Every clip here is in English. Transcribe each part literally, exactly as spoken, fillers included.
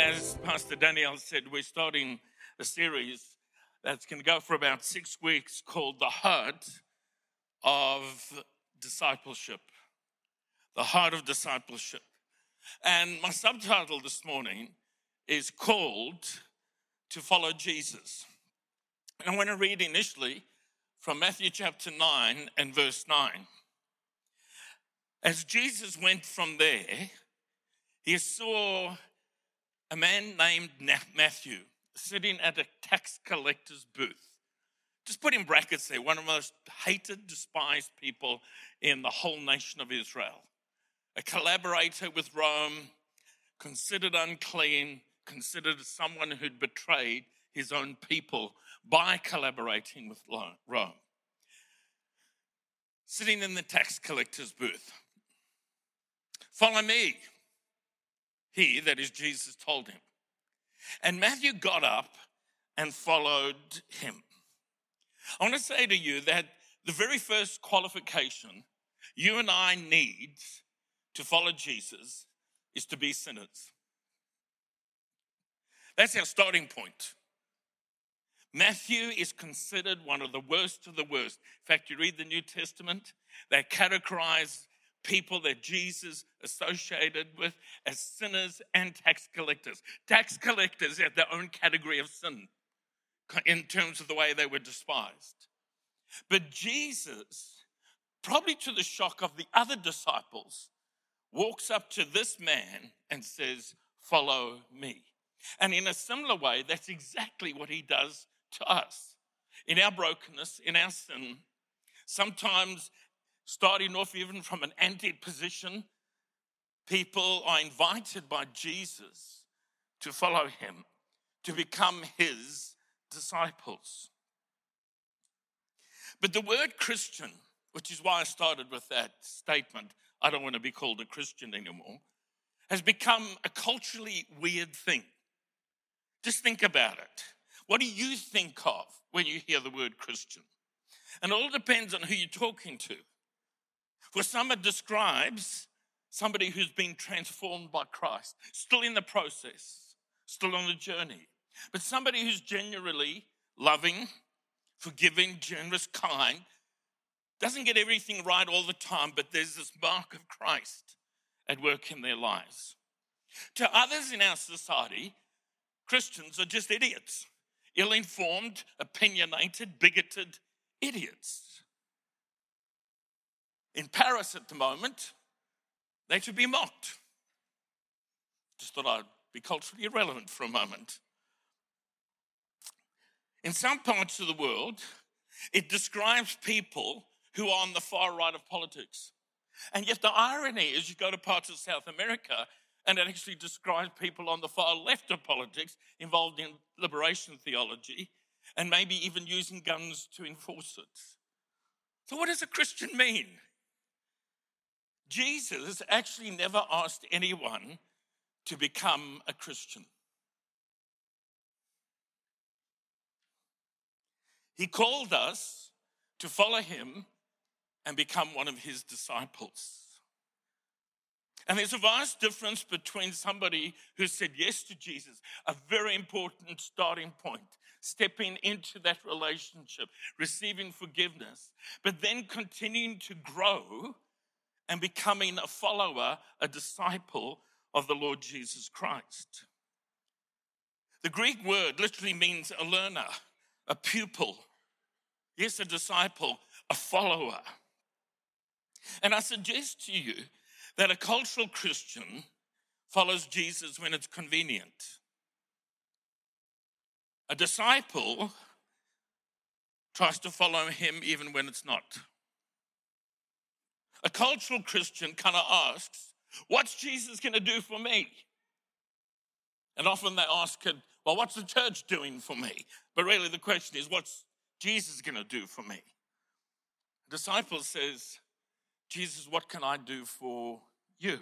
as Pastor Danielle said, we're starting a series that's going to go for about six weeks called The Heart of Discipleship. The Heart of Discipleship. And my subtitle this morning is called To Follow Jesus. And I want to read initially from Matthew chapter nine and verse nine. As Jesus went from there, he saw a man named Matthew sitting at a tax collector's booth. Just put in brackets there, one of the most hated, despised people in the whole nation of Israel. A collaborator with Rome, considered unclean, considered someone who'd betrayed his own people by collaborating with Rome. Sitting in the tax collector's booth. Follow me, he, that is Jesus, told him. And Matthew got up and followed him. I want to say to you that the very first qualification you and I need to follow Jesus is to be sinners. That's our starting point. Matthew is considered one of the worst of the worst. In fact, you read the New Testament, they categorize people that Jesus associated with as sinners and tax collectors. Tax collectors had their own category of sin in terms of the way they were despised. But Jesus, probably to the shock of the other disciples, walks up to this man and says, "Follow me." And in a similar way, that's exactly what he does to us. In our brokenness, in our sin, sometimes starting off even from an anti-position, people are invited by Jesus to follow him, to become his disciples. But the word Christian, which is why I started with that statement, I don't want to be called a Christian anymore, has become a culturally weird thing. Just think about it. What do you think of when you hear the word Christian? And it all depends on who you're talking to. For some, it describes somebody who's been transformed by Christ, still in the process, still on the journey. But somebody who's genuinely loving, forgiving, generous, kind, doesn't get everything right all the time, but there's this mark of Christ at work in their lives. To others in our society, Christians are just idiots, ill-informed, opinionated, bigoted idiots. In Paris at the moment, they should be mocked. Just thought I'd be culturally irrelevant for a moment. In some parts of the world, it describes people who are on the far right of politics. And yet the irony is you go to parts of South America and it actually describes people on the far left of politics involved in liberation theology and maybe even using guns to enforce it. So what does a Christian mean? Jesus actually never asked anyone to become a Christian. He called us to follow him and become one of his disciples. And there's a vast difference between somebody who said yes to Jesus, a very important starting point, stepping into that relationship, receiving forgiveness, but then continuing to grow and becoming a follower, a disciple of the Lord Jesus Christ. The Greek word literally means a learner, a pupil. Yes, a disciple, a follower. And I suggest to you that a cultural Christian follows Jesus when it's convenient. A disciple tries to follow him even when it's not. A cultural Christian kind of asks, what's Jesus going to do for me? And often they ask it, well, what's the church doing for me? But really the question is, what's Jesus going to do for me? The disciple says, Jesus, what can I do for you?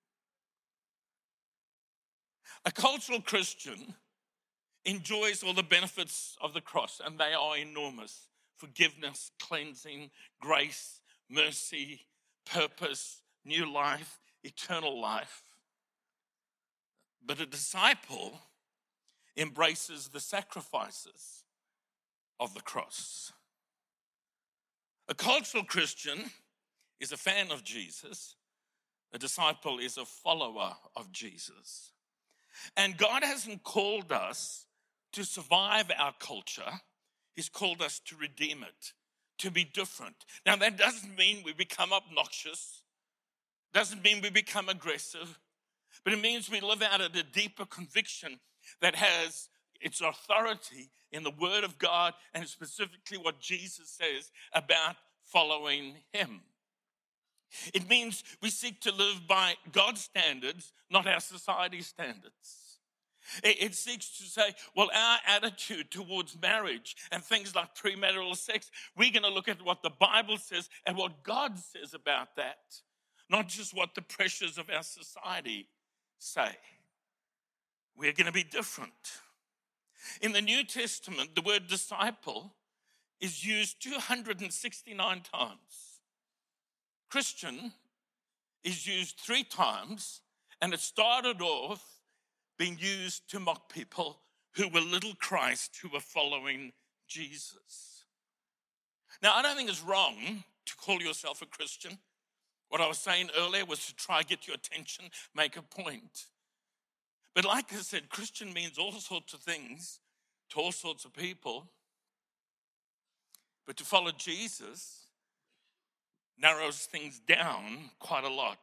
A cultural Christian enjoys all the benefits of the cross, and they are enormous. Forgiveness, cleansing, grace, mercy, purpose, new life, eternal life. But a disciple embraces the sacrifices of the cross. A cultural Christian is a fan of Jesus. A disciple is a follower of Jesus. And God hasn't called us to survive our culture. He's called us to redeem it, to be different. Now, that doesn't mean we become obnoxious. Doesn't mean we become aggressive. But it means we live out of a deeper conviction that has its authority in the Word of God and specifically what Jesus says about following Him. It means we seek to live by God's standards, not our society's standards. It, it seeks to say, well, our attitude towards marriage and things like premarital sex, we're going to look at what the Bible says and what God says about that, not just what the pressures of our society say. We're going to be different. In the New Testament, the word disciple is used two hundred sixty-nine times. Christian is used three times, and it started off being used to mock people who were little Christ, who were following Jesus. Now, I don't think it's wrong to call yourself a Christian. What I was saying earlier was to try to get your attention, make a point. But like I said, Christian means all sorts of things to all sorts of people. But to follow Jesus narrows things down quite a lot.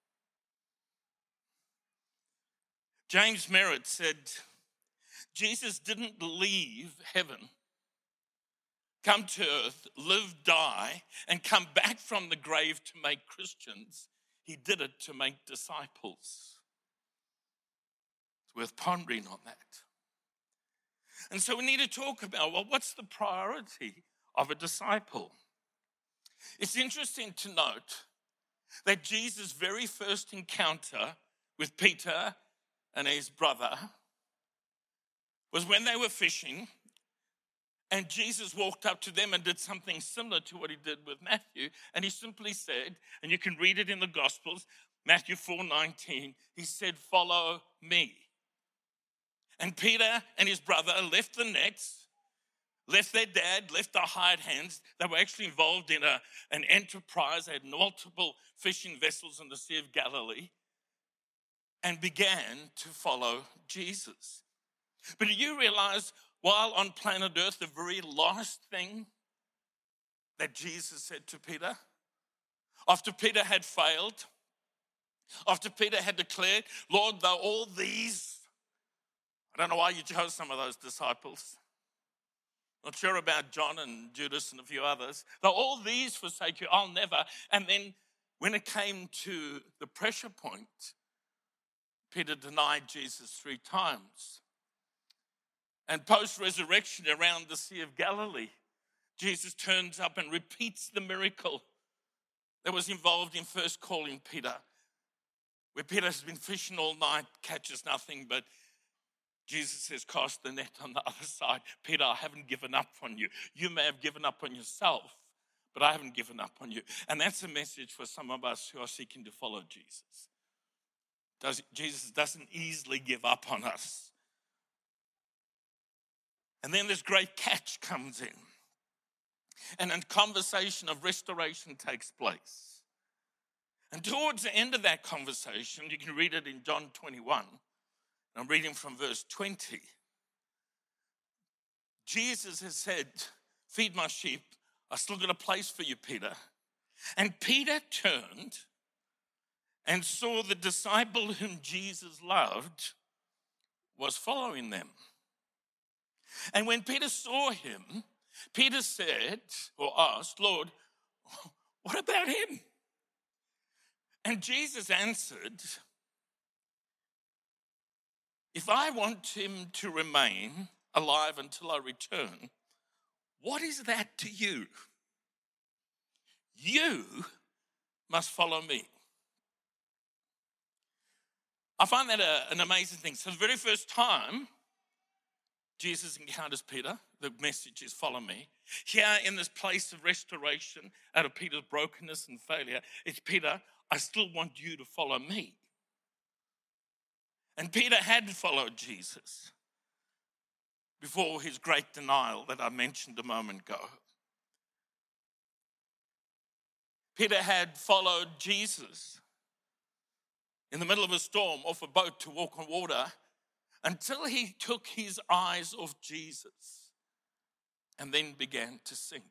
James Merritt said, Jesus didn't leave heaven, come to earth, live, die, and come back from the grave to make Christians. He did it to make disciples. It's worth pondering on that. And so we need to talk about, well, what's the priority of a disciple? It's interesting to note that Jesus' very first encounter with Peter and his brother was when they were fishing, and Jesus walked up to them and did something similar to what he did with Matthew, and he simply said, and you can read it in the Gospels, Matthew four nineteen, he said, follow me. And Peter and his brother left the nets, left their dad, left their hired hands. They were actually involved in a, an enterprise. They had multiple fishing vessels in the Sea of Galilee and began to follow Jesus. But do you realize, while on planet Earth, the very last thing that Jesus said to Peter, after Peter had failed, after Peter had declared, Lord, though all these, I don't know why you chose some of those disciples. Not sure about John and Judas and a few others. Though all these forsake you, I'll never. And then when it came to the pressure point, Peter denied Jesus three times. And post-resurrection around the Sea of Galilee, Jesus turns up and repeats the miracle that was involved in first calling Peter, where Peter has been fishing all night, catches nothing, but Jesus says, cast the net on the other side. Peter, I haven't given up on you. You may have given up on yourself, but I haven't given up on you. And that's a message for some of us who are seeking to follow Jesus. Does, Jesus doesn't easily give up on us. And then this great catch comes in. And a conversation of restoration takes place. And towards the end of that conversation, you can read it in John twenty-one. I'm reading from verse twenty. Jesus has said, feed my sheep. I still got a place for you, Peter. And Peter turned and saw the disciple whom Jesus loved was following them. And when Peter saw him, Peter said, or asked, Lord, what about him? And Jesus answered, if I want him to remain alive until I return, what is that to you? You must follow me. I find that a, an amazing thing. So the very first time Jesus encounters Peter, the message is follow me. Here in this place of restoration out of Peter's brokenness and failure, it's Peter, I still want you to follow me. And Peter had followed Jesus before his great denial that I mentioned a moment ago. Peter had followed Jesus in the middle of a storm off a boat to walk on water until he took his eyes off Jesus and then began to sink.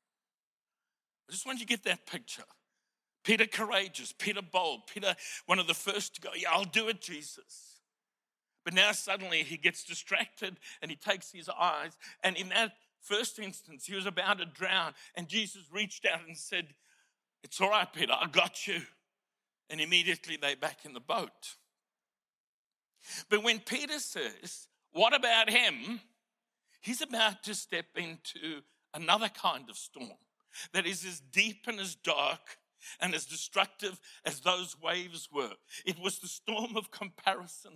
I just want you to get that picture. Peter courageous, Peter bold, Peter one of the first to go, yeah, I'll do it, Jesus. But now suddenly he gets distracted and he takes his eyes. And in that first instance, he was about to drown. And Jesus reached out and said, it's all right, Peter, I got you. And immediately they're back in the boat. But when Peter says, what about him? He's about to step into another kind of storm that is as deep and as dark and as destructive as those waves were. It was the storm of comparison.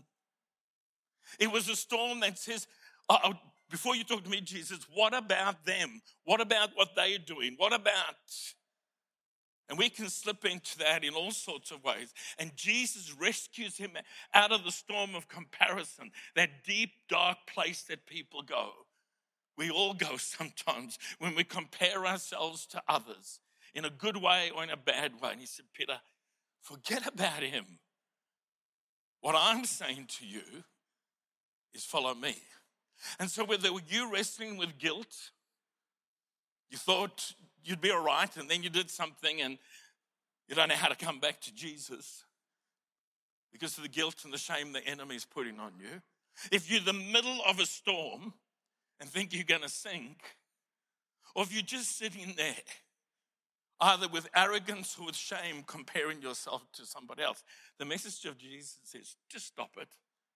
It was a storm that says, oh, before you talk to me, Jesus, what about them? What about what they're doing? What about? And we can slip into that in all sorts of ways. And Jesus rescues him out of the storm of comparison, that deep, dark place that people go. We all go sometimes when we compare ourselves to others in a good way or in a bad way. And he said, Peter, forget about him. What I'm saying to you is follow me. And so whether you're wrestling with guilt, you thought you'd be all right, and then you did something and you don't know how to come back to Jesus because of the guilt and the shame the enemy's putting on you. If you're in the middle of a storm and think you're going to sink, or if you're just sitting there, either with arrogance or with shame, comparing yourself to somebody else, the message of Jesus is just stop it.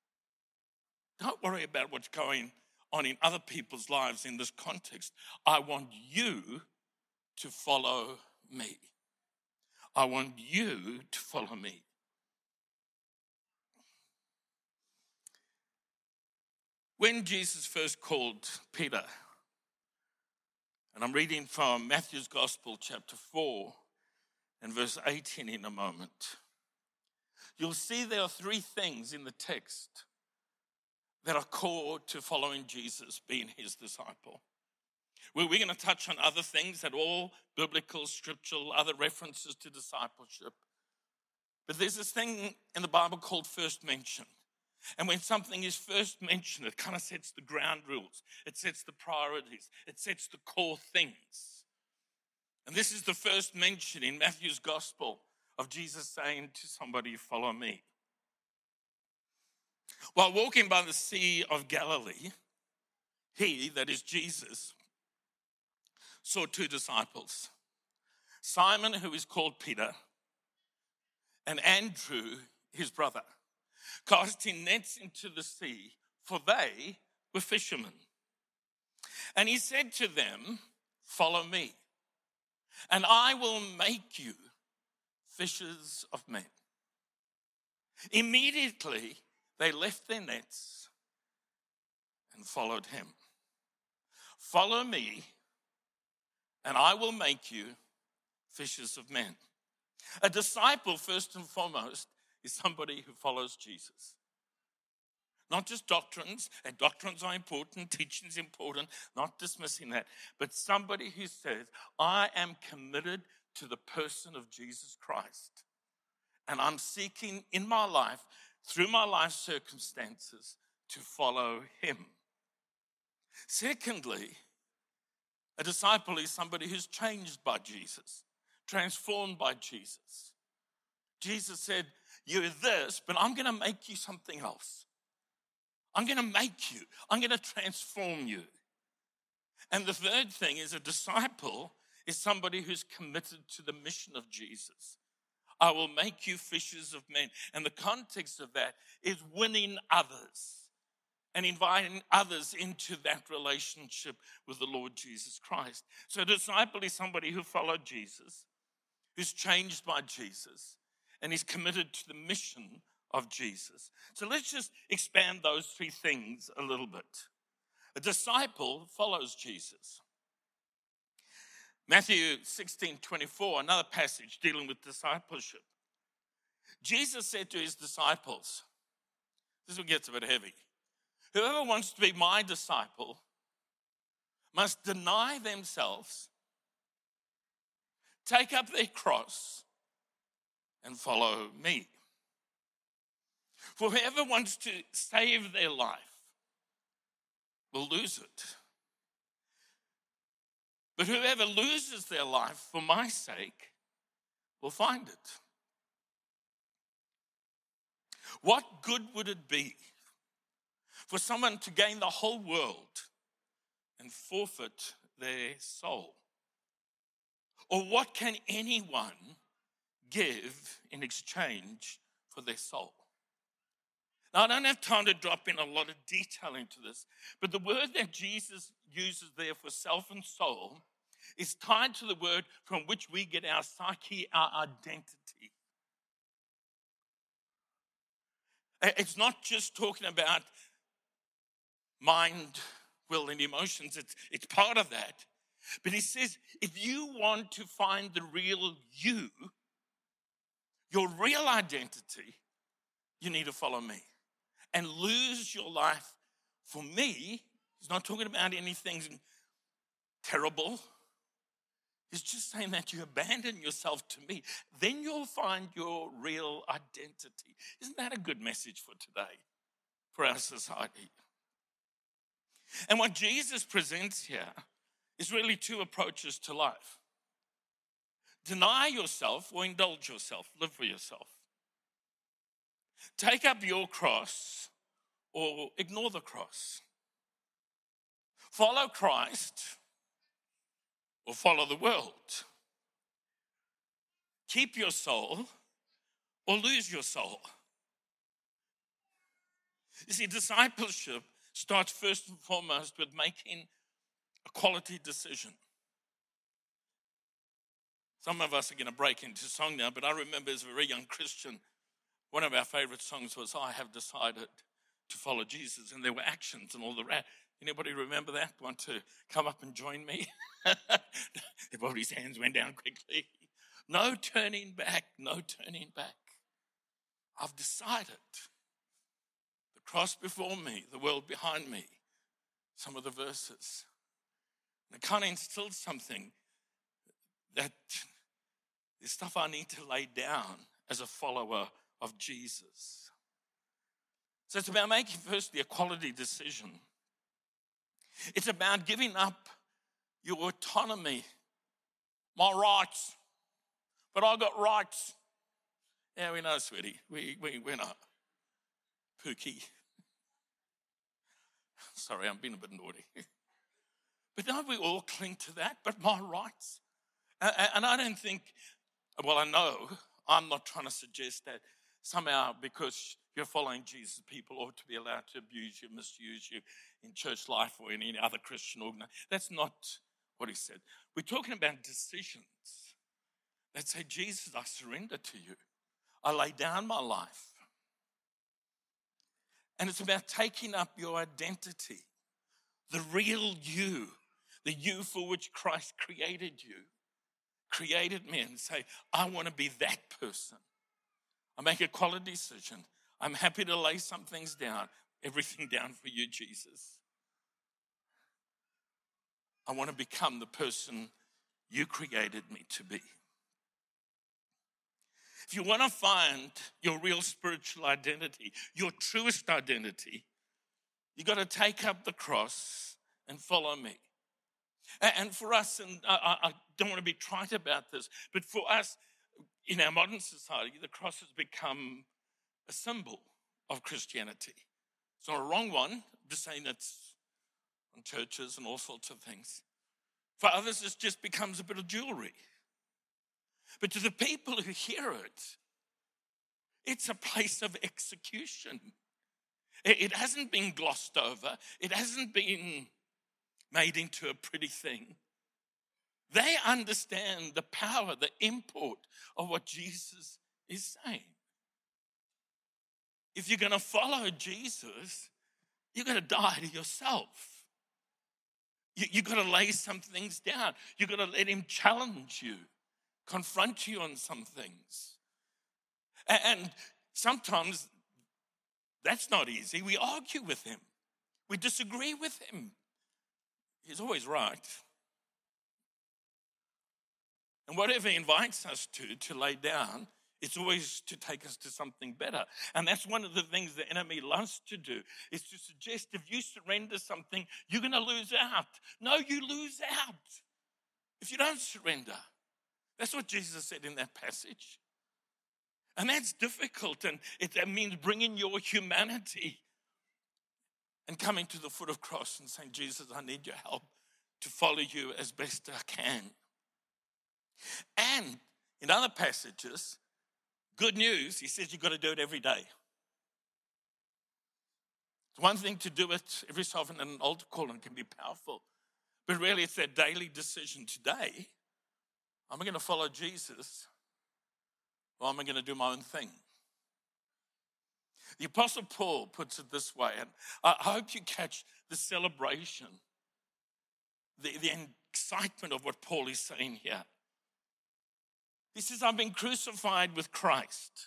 Don't worry about what's going on in other people's lives in this context. I want you to follow me. I want you to follow me. When Jesus first called Peter, and I'm reading from Matthew's Gospel, chapter four, and verse eighteen in a moment, you'll see there are three things in the text that are core to following Jesus, being his disciple. We're going to touch on other things that are all biblical, scriptural, other references to discipleship. But there's this thing in the Bible called first mention. And when something is first mentioned, it kind of sets the ground rules. It sets the priorities. It sets the core things. And this is the first mention in Matthew's Gospel of Jesus saying to somebody, follow me. While walking by the Sea of Galilee, he, that is Jesus, saw two disciples, Simon, who is called Peter, and Andrew, his brother, casting nets into the sea, for they were fishermen. And he said to them, follow me, and I will make you fishers of men. Immediately, they left their nets and followed him. Follow me, and I will make you fishers of men. A disciple, first and foremost, is somebody who follows Jesus. Not just doctrines, and doctrines are important, teaching is important, not dismissing that, but somebody who says, I am committed to the person of Jesus Christ, and I'm seeking in my life, through my life circumstances, to follow him. Secondly, a disciple is somebody who's changed by Jesus, transformed by Jesus. Jesus said, you're this, but I'm going to make you something else. I'm going to make you. I'm going to transform you. And the third thing is a disciple is somebody who's committed to the mission of Jesus. I will make you fishers of men. And the context of that is winning others and inviting others into that relationship with the Lord Jesus Christ. So a disciple is somebody who followed Jesus, who's changed by Jesus, and is committed to the mission of Jesus. So let's just expand those three things a little bit. A disciple follows Jesus. Matthew sixteen twenty-four, another passage dealing with discipleship. Jesus said to his disciples, This one gets a bit heavy. Whoever wants to be my disciple must deny themselves, take up their cross, and follow me. For whoever wants to save their life will lose it. But whoever loses their life for my sake will find it. What good would it be for someone to gain the whole world and forfeit their soul? Or what can anyone give in exchange for their soul? Now, I don't have time to drop in a lot of detail into this, but the word that Jesus uses there for self and soul is tied to the word from which we get our psyche, our identity. It's not just talking about mind, will, and emotions. It's, it's part of that. But he says, if you want to find the real you, your real identity, you need to follow me and lose your life for me. He's not talking about anything terrible. He's just saying that you abandon yourself to me. Then you'll find your real identity. Isn't that a good message for today, for our society? And what Jesus presents here is really two approaches to life. Deny yourself or indulge yourself. Live for yourself. Take up your cross or ignore the cross. Follow Christ or follow the world. Keep your soul or lose your soul. You see, discipleship starts first and foremost with making a quality decision. Some of us are going to break into song now, but I remember as a very young Christian, one of our favorite songs was, I have decided to follow Jesus. And there were actions and all the rest. Anybody remember that? Want to come up and join me? Everybody's hands went down quickly. No turning back, no turning back. I've decided. The cross before me, the world behind me. Some of the verses. And it kind of instilled something that is stuff I need to lay down as a follower of Jesus. So it's about making firstly a quality decision. It's about giving up your autonomy, my rights. But I got rights. Yeah, we know, sweetie. We, we, we're not. Pookie. Sorry, I'm being a bit naughty. But don't we all cling to that? But my rights? And I don't think, well, I know, I'm not trying to suggest that somehow because you're following Jesus, people ought to be allowed to abuse you, misuse you in church life or in any other Christian organization. That's not what he said. We're talking about decisions that say, Jesus, I surrender to you. I lay down my life. And it's about taking up your identity, the real you, the you for which Christ created you, created me, and say, I want to be that person. I make a quality decision. I'm happy to lay some things down, everything down for you, Jesus. I want to become the person you created me to be. If you want to find your real spiritual identity, your truest identity, you've got to take up the cross and follow me. And for us, and I, I don't want to be trite about this, but for us in our modern society, the cross has become a symbol of Christianity. It's not a wrong one. I'm just saying it's on churches and all sorts of things. For others, it just becomes a bit of jewelry. But to the people who hear it, it's a place of execution. It hasn't been glossed over. It hasn't been made into a pretty thing. They understand the power, the import of what Jesus is saying. If you're going to follow Jesus, you've got to die to yourself. You, you've got to lay some things down. You've got to let him challenge you, confront you on some things. And, and sometimes That's not easy. We argue with him. We disagree with him. He's always right. And whatever he invites us to, to lay down, it's always to take us to something better. And that's one of the things the enemy loves to do, is to suggest if you surrender something, you're going to lose out. No, you lose out if you don't surrender. That's what Jesus said in that passage. And that's difficult, and it that means bringing your humanity and coming to the foot of the cross and saying, Jesus, I need your help to follow you as best I can. And in other passages, good news, he says you've got to do it every day. It's one thing to do it every so often in an altar call and it can be powerful. But really it's that daily decision today. Am I going to follow Jesus or am I going to do my own thing? The Apostle Paul puts it this way, and I hope you catch the celebration, the, the excitement of what Paul is saying here. He says, I've been crucified with Christ.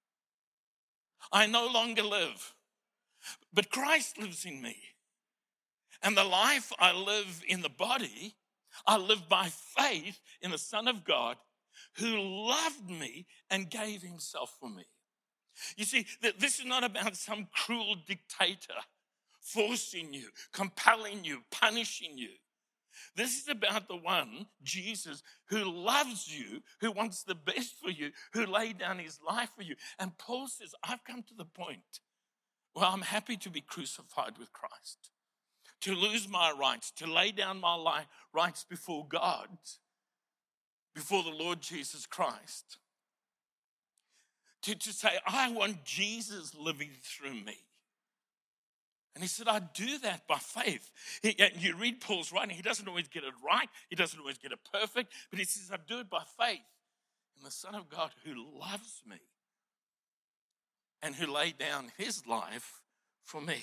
I no longer live, but Christ lives in me. And the life I live in the body, I live by faith in the Son of God who loved me and gave himself for me. You see, that this is not about some cruel dictator forcing you, compelling you, punishing you. This is about the one, Jesus, who loves you, who wants the best for you, who laid down his life for you. And Paul says, I've come to the point where I'm happy to be crucified with Christ, to lose my rights, to lay down my life, rights before God, before the Lord Jesus Christ. To, to say, I want Jesus living through me. And he said, I do that by faith. He, you read Paul's writing, he doesn't always get it right. He doesn't always get it perfect. But he says, I do it by faith in the Son of God who loves me and who laid down his life for me.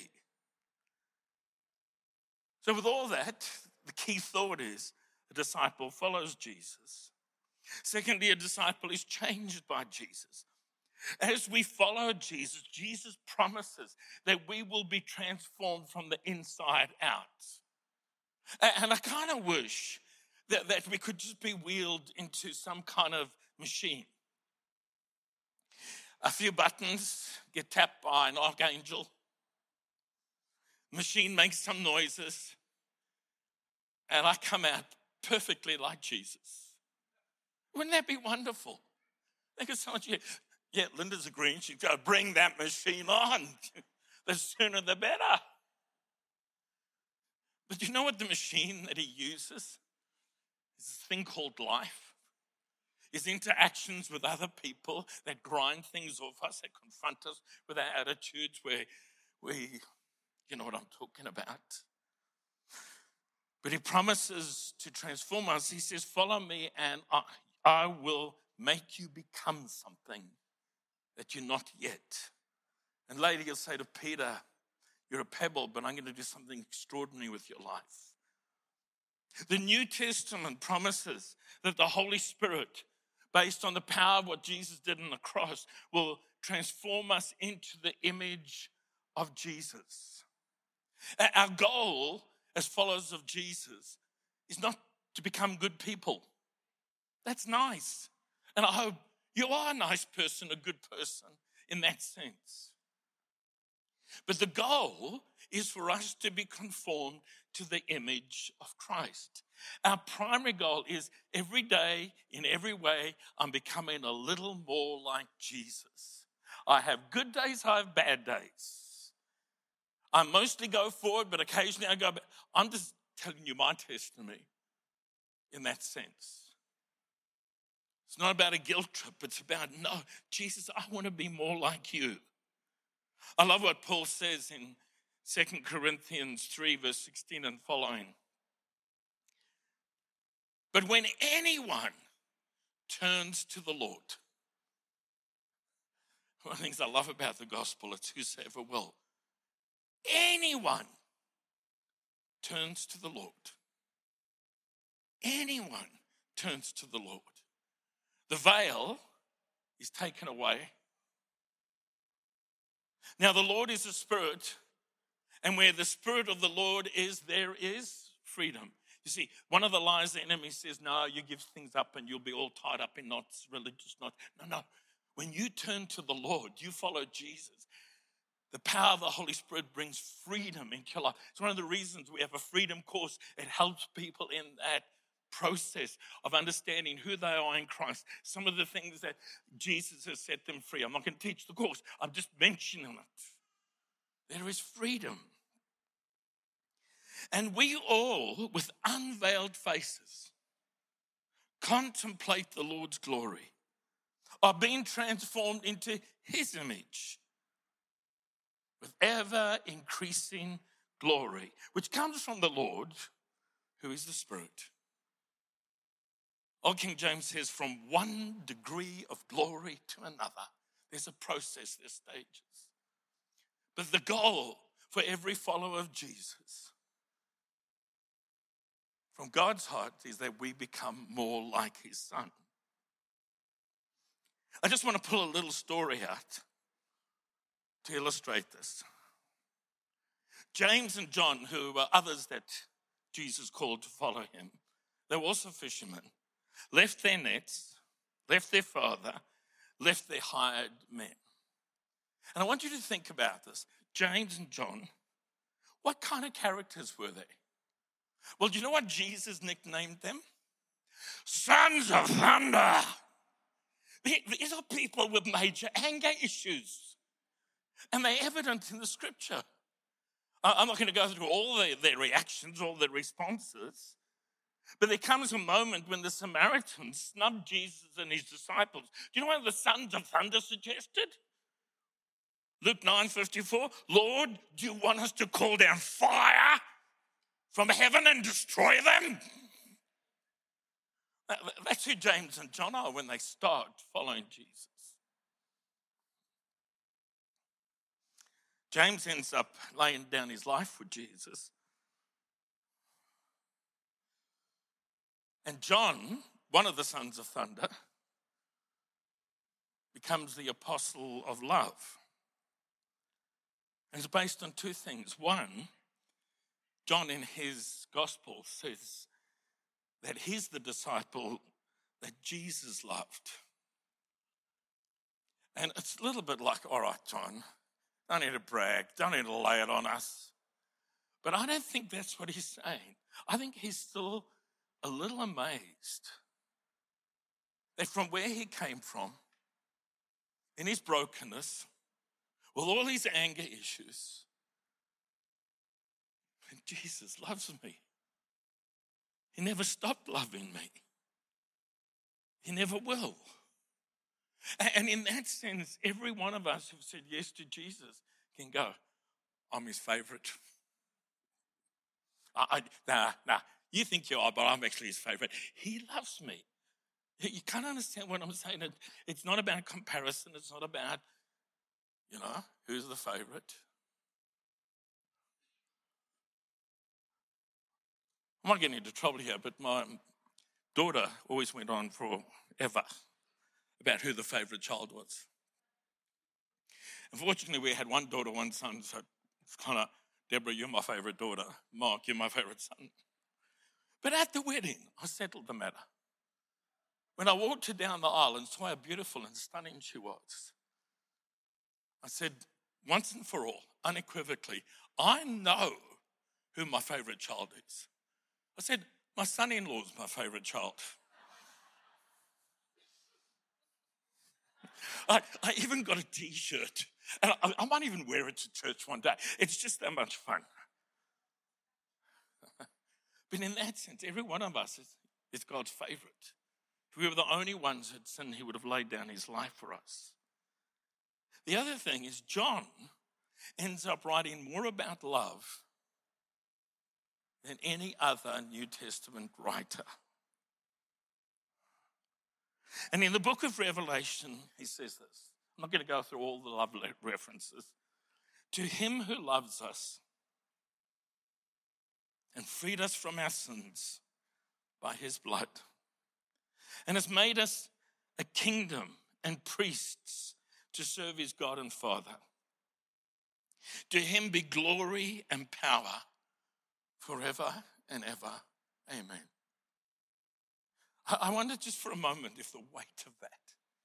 So with all that, the key thought is a disciple follows Jesus. Secondly, a disciple is changed by Jesus. As we follow Jesus, Jesus promises that we will be transformed from the inside out. And I kind of wish that, that we could just be wheeled into some kind of machine. A few buttons get tapped by an archangel. Machine makes some noises. And I come out perfectly like Jesus. Wouldn't that be wonderful? They could say, yeah, Linda's agreeing. She's got to bring that machine on. The sooner the better. But you know what the machine that he uses? Is this thing called life. His interactions with other people that grind things off us, that confront us with our attitudes where we, you know what I'm talking about. But he promises to transform us. He says, follow me and I, I will make you become something that you're not yet. And later he'll say to Peter, you're a pebble, but I'm going to do something extraordinary with your life. The New Testament promises that the Holy Spirit, based on the power of what Jesus did on the cross, will transform us into the image of Jesus. Our goal as followers of Jesus is not to become good people. That's nice. And I hope you are a nice person, a good person in that sense. But the goal is for us to be conformed to the image of Christ. Our primary goal is every day, in every way, I'm becoming a little more like Jesus. I have good days, I have bad days. I mostly go forward, but occasionally I go back. I'm just telling you my testimony in that sense. It's not about a guilt trip. It's about, no, Jesus, I want to be more like you. I love what Paul says in Second Corinthians three, verse sixteen and following. But when anyone turns to the Lord, one of the things I love about the gospel, it's whosoever will. Anyone turns to the Lord. Anyone turns to the Lord. The veil is taken away. Now the Lord is a spirit, and where the Spirit of the Lord is, there is freedom. You see, one of the lies the enemy says, no, you give things up and you'll be all tied up in knots, religious knots. No, no. When you turn to the Lord, you follow Jesus, the power of the Holy Spirit brings freedom into your life. It's one of the reasons we have a freedom course. It helps people in that process of understanding who they are in Christ. Some of the things that Jesus has set them free. I'm not going to teach the course. I'm just mentioning it. There is freedom. And we all, with unveiled faces, contemplate the Lord's glory, are being transformed into his image with ever increasing glory, which comes from the Lord, who is the Spirit. Old King James says, from one degree of glory to another. There's a process, there's stages. But the goal for every follower of Jesus from God's heart is that we become more like his Son. I just want to pull a little story out to illustrate this. James and John, who were others that Jesus called to follow him, they were also fishermen, left their nets, left their father, left their hired men. And I want you to think about this. James and John, what kind of characters were they? Well, do you know what Jesus nicknamed them? Sons of thunder. These are people with major anger issues. And they're evident in the scripture. I'm not going to go through all their, their reactions, all their responses. But there comes a moment when the Samaritans snubbed Jesus and his disciples. Do you know what the sons of thunder suggested? Luke nine fifty-four, Lord, do you want us to call down fire from heaven and destroy them? That's who James and John are when they start following Jesus. James ends up laying down his life for Jesus. And John, one of the sons of thunder, becomes the apostle of love. And it's based on two things. One, John in his gospel says that he's the disciple that Jesus loved. And it's a little bit like, all right, John, don't need to brag, don't need to lay it on us. But I don't think that's what he's saying. I think he's still a little amazed that from where he came from, in his brokenness, with all his anger issues, and Jesus loves me. He never stopped loving me. He never will. And in that sense, every one of us who've said yes to Jesus can go, I'm his favorite. I, I, nah, nah, you think you are, but I'm actually his favorite. He loves me. You can't understand what I'm saying. It's not about comparison. It's not about, you know, who's the favorite. I'm not getting into trouble here, but my daughter always went on forever about who the favourite child was. Unfortunately, we had one daughter, one son, so it's kind of, Deborah, you're my favourite daughter. Mark, you're my favourite son. But at the wedding, I settled the matter. When I walked her down the aisle and saw how beautiful and stunning she was, I said, once and for all, unequivocally, I know who my favourite child is. I said, my son-in-law is my favourite child. I, I even got a T-shirt, and I, I might even wear it to church one day. It's just that much fun. But in that sense, every one of us is, is God's favourite. If we were the only ones who had sinned, he would have laid down his life for us. The other thing is John ends up writing more about love than any other New Testament writer. And in the book of Revelation, he says this. I'm not going to go through all the love references. To him who loves us and freed us from our sins by his blood and has made us a kingdom and priests to serve his God and Father. To him be glory and power forever and ever. Amen. I wonder just for a moment if the weight of that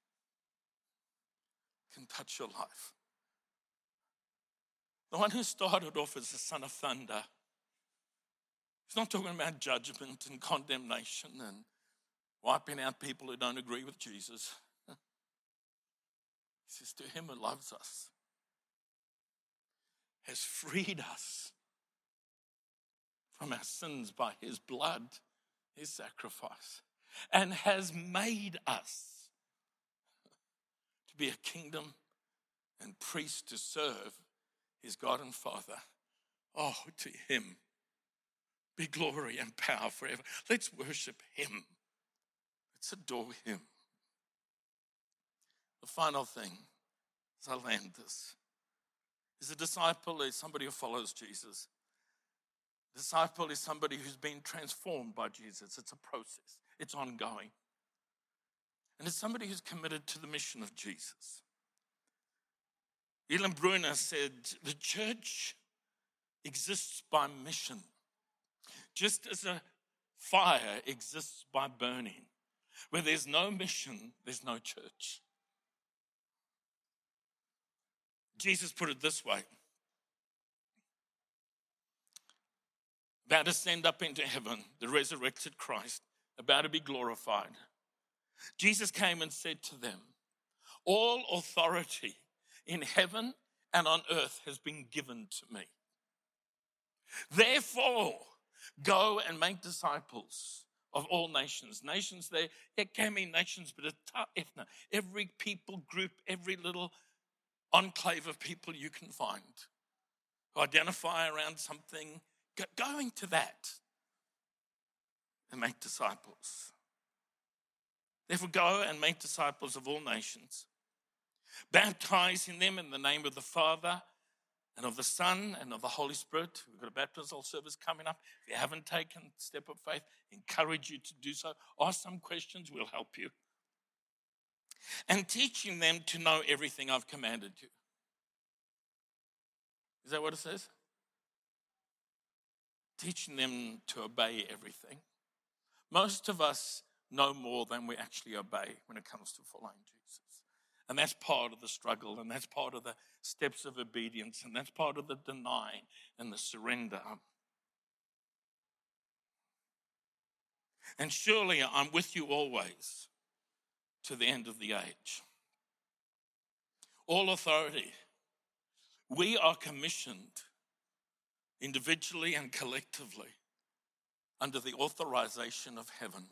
can touch your life. The one who started off as the son of thunder, he's not talking about judgment and condemnation and wiping out people who don't agree with Jesus. He says, to him who loves us, has freed us from our sins by his blood, his sacrifice, and has made us to be a kingdom and priest to serve his God and Father. Oh, to him be glory and power forever. Let's worship him. Let's adore him. The final thing, as I land this, is a disciple is somebody who follows Jesus. A disciple is somebody who's been transformed by Jesus. It's a process. It's ongoing. And it's somebody who's committed to the mission of Jesus. Elam Brunner said, the church exists by mission, just as a fire exists by burning. Where there's no mission, there's no church. Jesus put it this way. About to ascend up into heaven, the resurrected Christ, about to be glorified. Jesus came and said to them, all authority in heaven and on earth has been given to me. Therefore, go and make disciples of all nations. Nations there, it can mean nations, but it's every people group, every little enclave of people you can find who identify around something. Going to that and make disciples. Therefore, go and make disciples of all nations, baptizing them in the name of the Father and of the Son and of the Holy Spirit. We've got a baptismal service coming up. If you haven't taken the step of faith, encourage you to do so. Ask some questions, we'll help you. And teaching them to know everything I've commanded you. Is that what it says? Teaching them to obey everything. Most of us know more than we actually obey when it comes to following Jesus. And that's part of the struggle, and that's part of the steps of obedience, and that's part of the denying and the surrender. And surely I'm with you always to the end of the age. All authority. We are commissioned individually and collectively under the authorization of heaven.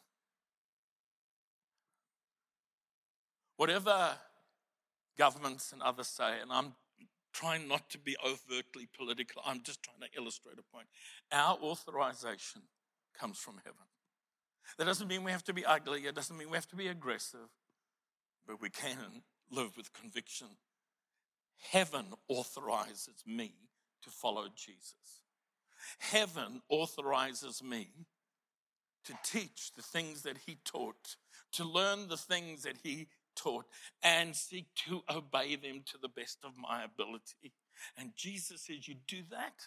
Whatever governments and others say, and I'm trying not to be overtly political, I'm just trying to illustrate a point. Our authorization comes from heaven. That doesn't mean we have to be ugly, it doesn't mean we have to be aggressive, but we can live with conviction. Heaven authorizes me to follow Jesus. Heaven authorizes me to teach the things that he taught, to learn the things that he taught, and seek to obey them to the best of my ability. And Jesus says, you do that,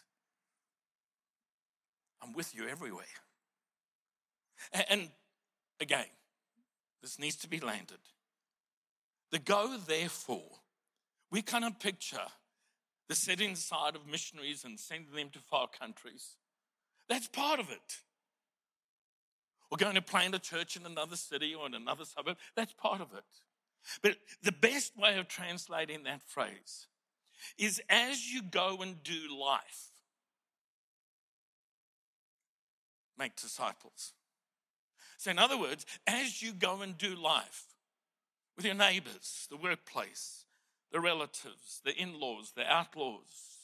I'm with you everywhere. And again, this needs to be landed. The go, therefore, we kind of picture the setting aside of missionaries and sending them to far countries. That's part of it. Or going to plant a church in another city or in another suburb. That's part of it. But the best way of translating that phrase is as you go and do life, make disciples. So in other words, as you go and do life with your neighbors, the workplace, the relatives, the in-laws, the outlaws,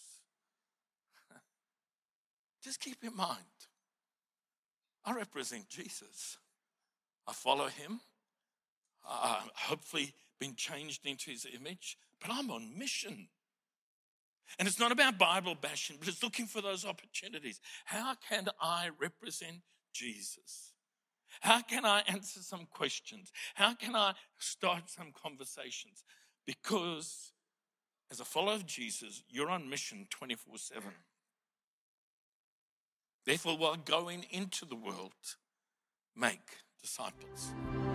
just keep in mind, I represent Jesus. I follow him. Uh, hopefully been changed into his image, but I'm on mission. And it's not about Bible bashing, but it's looking for those opportunities. How can I represent Jesus? How can I answer some questions? How can I start some conversations? Because As a follower of Jesus, you're on mission twenty-four seven. Therefore, while going into the world, make disciples.